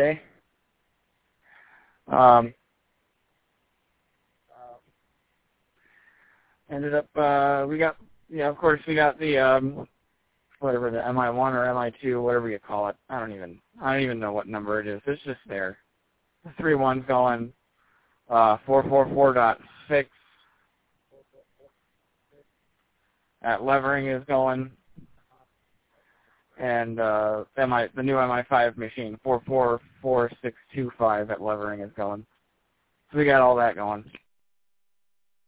Okay. Um, ended up, we got, yeah, of course, we got the, whatever, the MI1 or MI2, whatever you call it. I don't even know what number it is. It's just there. The 3.1's going, 444.6 at Levering is going, and the new MI5 machine, 444625 at Levering is going. So we got all that going.